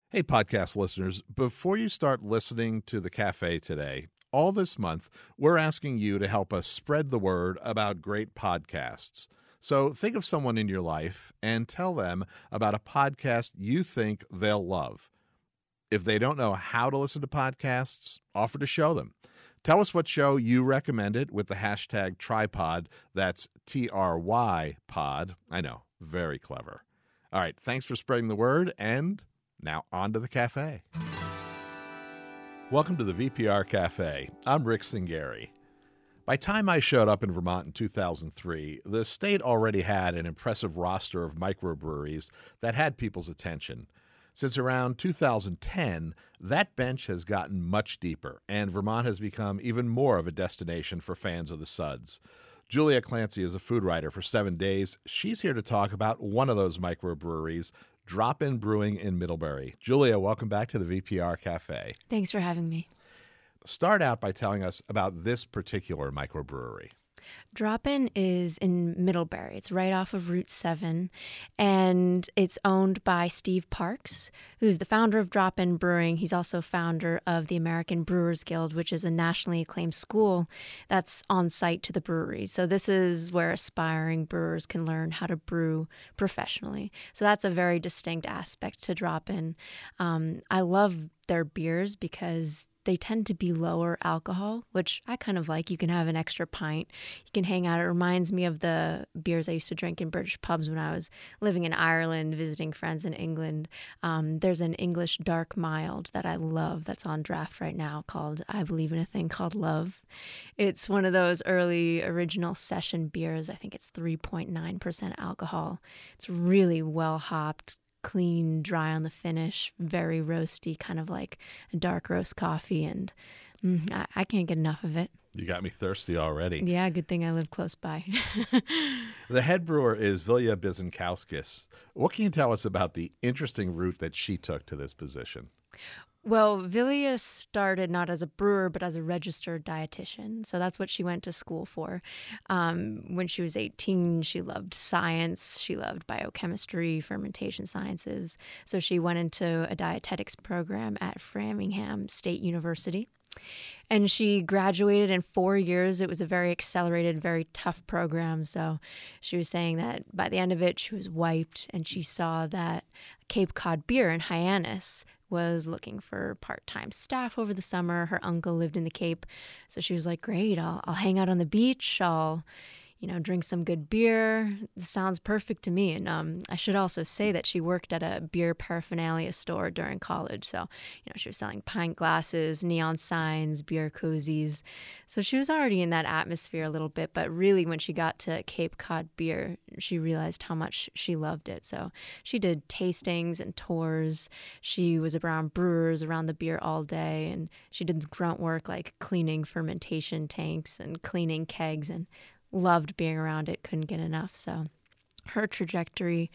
Hey, podcast listeners, before you start listening to the cafe today, all this month, we're asking you to help us spread the word about great podcasts. So think of someone in your life and tell them about a podcast you think they'll love. If they don't know how to listen to podcasts, offer to show them. Tell us what show you recommended with the hashtag Tripod. That's TRY pod. I know, very clever. All right, thanks for spreading the word, and now on to the cafe. Welcome to the VPR Cafe. I'm Rick Singari. By the time I showed up in Vermont in 2003, the state already had an impressive roster of microbreweries that had people's attention. Since around 2010, that bench has gotten much deeper, and Vermont has become even more of a destination for fans of the Suds. Julia Clancy is a food writer for 7 Days. She's here to talk about one of those microbreweries, Drop-In Brewing in Middlebury. Julia, welcome back to the VPR Cafe. Thanks for having me. Start out by telling us about this particular microbrewery. Drop-In is in Middlebury. It's right off of Route 7, and it's owned by Steve Parks, who's the founder of Drop-In Brewing. He's also founder of the American Brewers Guild, which is a nationally acclaimed school that's on site to the brewery. So this is where aspiring brewers can learn how to brew professionally. So that's a very distinct aspect to Drop-In. I love their beers because they tend to be lower alcohol, which I kind of like. You can have an extra pint. You can hang out. It reminds me of the beers I used to drink in British pubs when I was living in Ireland, visiting friends in England. There's an English dark mild that I love that's on draft right now called I Believe in a Thing Called Love. It's one of those early original session beers. I think it's 3.9% alcohol. It's really well hopped, clean, dry on the finish, very roasty, kind of like a dark roast coffee, and I can't get enough of it. You got me thirsty already. Yeah, good thing I live close by. The head brewer is Vilja Bizankowskis. What can you tell us about the interesting route that she took to this position? Well, Vilja started not as a brewer, but as a registered dietitian. So that's what she went to school for. When she was 18, she loved science. She loved biochemistry, fermentation sciences. So she went into a dietetics program at Framingham State University. And she graduated in 4 years. It was a very accelerated, very tough program. So she was saying that by the end of it, she was wiped. And she saw that Cape Cod Beer in Hyannis was looking for part-time staff over the summer. Her uncle lived in the Cape. So she was like, great, I'll hang out on the beach. I'll drink some good beer. This sounds perfect to me. And I should also say that she worked at a beer paraphernalia store during college. So, she was selling pint glasses, neon signs, beer koozies. So she was already in that atmosphere a little bit. But really, when she got to Cape Cod Beer, she realized how much she loved it. So she did tastings and tours. She was around brewers around the beer all day. And she did the grunt work like cleaning fermentation tanks and cleaning kegs, and loved being around it, couldn't get enough. So her trajectory,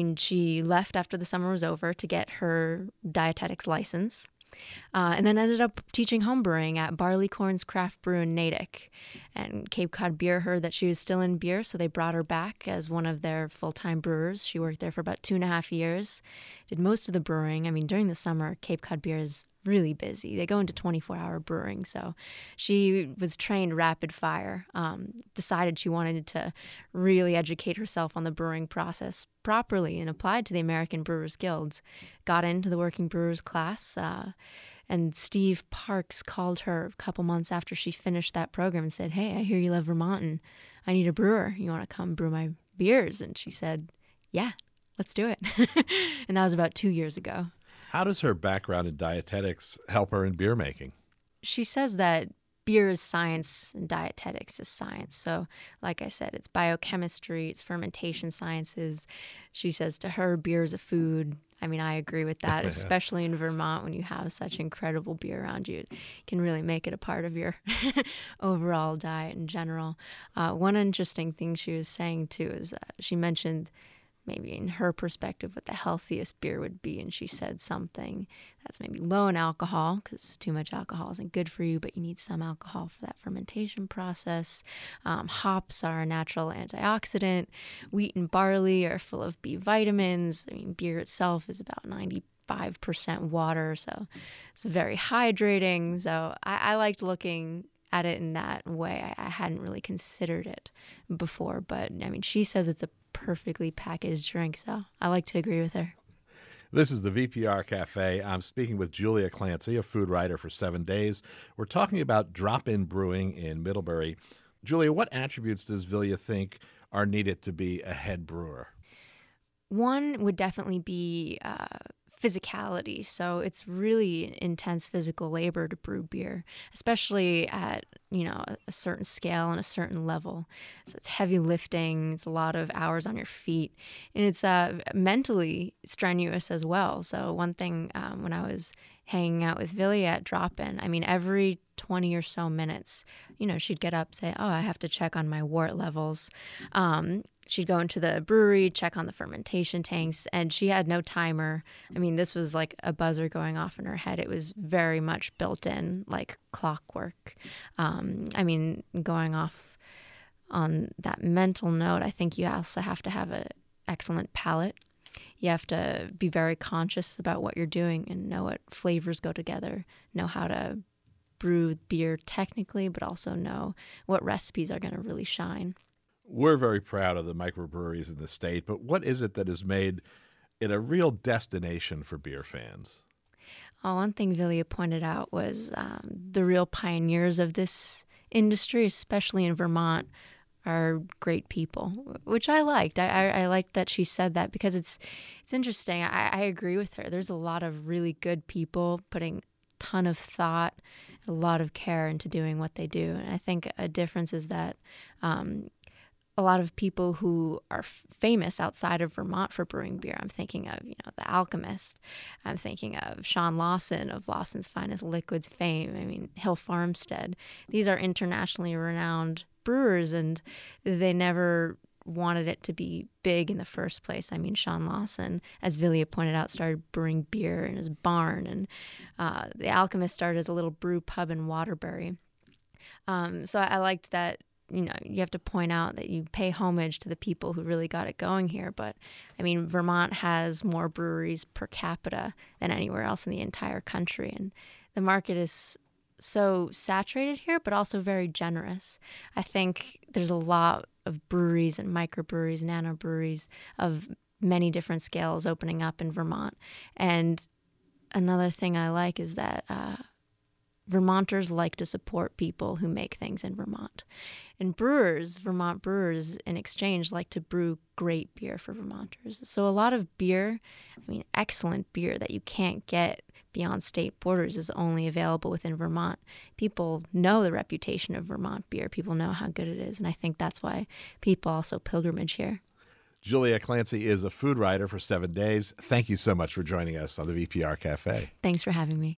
she left after the summer was over to get her dietetics license, and then ended up teaching homebrewing at Barleycorn's Craft Brew in Natick. And Cape Cod Beer heard that she was still in beer, so they brought her back as one of their full-time brewers. She worked there for about 2.5 years, did most of the brewing. During the summer, Cape Cod Beer is really busy. They go into 24-hour brewing. So she was trained rapid fire, decided she wanted to really educate herself on the brewing process properly, and applied to the American Brewers Guild, got into the working brewers class, and Steve Parks called her a couple months after she finished that program and said, hey, I hear you love Vermont and I need a brewer. You want to come brew my beers? And she said, yeah, let's do it. And that was about 2 years ago. How does her background in dietetics help her in beer making? She says that beer is science and dietetics is science. So, like I said, it's biochemistry, it's fermentation sciences. She says to her, beer is a food. I agree with that, especially in Vermont when you have such incredible beer around you. It can really make it a part of your overall diet in general. One interesting thing she was saying, too, is she mentioned maybe in her perspective what the healthiest beer would be. And she said something that's maybe low in alcohol, because too much alcohol isn't good for you, but you need some alcohol for that fermentation process. Hops are a natural antioxidant. Wheat and barley are full of B vitamins. Beer itself is about 90 5% water. So it's very hydrating. So I liked looking at it in that way. I hadn't really considered it before, but I mean, she says it's a perfectly packaged drink. So I like to agree with her. This is the VPR Cafe. I'm speaking with Julia Clancy, a food writer for 7 Days. We're talking about drop-in brewing in Middlebury. Julia, what attributes does Vilja think are needed to be a head brewer? One would definitely be physicality. So it's really intense physical labor to brew beer, especially at, a certain scale and a certain level. So it's heavy lifting. It's a lot of hours on your feet, and it's mentally strenuous as well. So one thing when I was hanging out with Vilja at Drop-In, I mean, every 20 or so minutes, she'd get up, say, oh, I have to check on my wort levels. She'd go into the brewery, check on the fermentation tanks, and she had no timer. I mean, this was like a buzzer going off in her head. It was very much built in, like clockwork. Going off on that mental note, I think you also have to have an excellent palate. You have to be very conscious about what you're doing and know what flavors go together, know how to brew beer technically, but also know what recipes are going to really shine. We're very proud of the microbreweries in the state, but what is it that has made it a real destination for beer fans? One thing Vilja pointed out was the real pioneers of this industry, especially in Vermont, are great people, which I liked. I liked that she said that because it's interesting. I agree with her. There's a lot of really good people putting a ton of thought, a lot of care into doing what they do. And I think a difference is that a lot of people who are famous outside of Vermont for brewing beer. I'm thinking of, The Alchemist. I'm thinking of Sean Lawson of Lawson's Finest Liquids fame. I mean, Hill Farmstead. These are internationally renowned brewers, and they never wanted it to be big in the first place. I mean, Sean Lawson, as Vilja pointed out, started brewing beer in his barn, and The Alchemist started as a little brew pub in Waterbury. So I liked that. You have to point out that you pay homage to the people who really got it going here. But, I mean, Vermont has more breweries per capita than anywhere else in the entire country. And the market is so saturated here, but also very generous. I think there's a lot of breweries and microbreweries, nanobreweries of many different scales opening up in Vermont. And another thing I like is that Vermonters like to support people who make things in Vermont. And Vermont brewers, in exchange, like to brew great beer for Vermonters. So a lot of beer, excellent beer that you can't get beyond state borders is only available within Vermont. People know the reputation of Vermont beer. People know how good it is. And I think that's why people also pilgrimage here. Julia Clancy is a food writer for 7 Days. Thank you so much for joining us on the VPR Cafe. Thanks for having me.